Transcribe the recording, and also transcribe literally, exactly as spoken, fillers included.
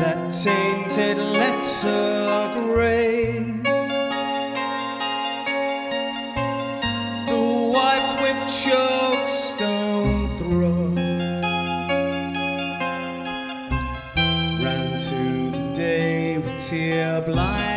that tainted letter grace. The wife with chokestone throat ran to the day with tear blind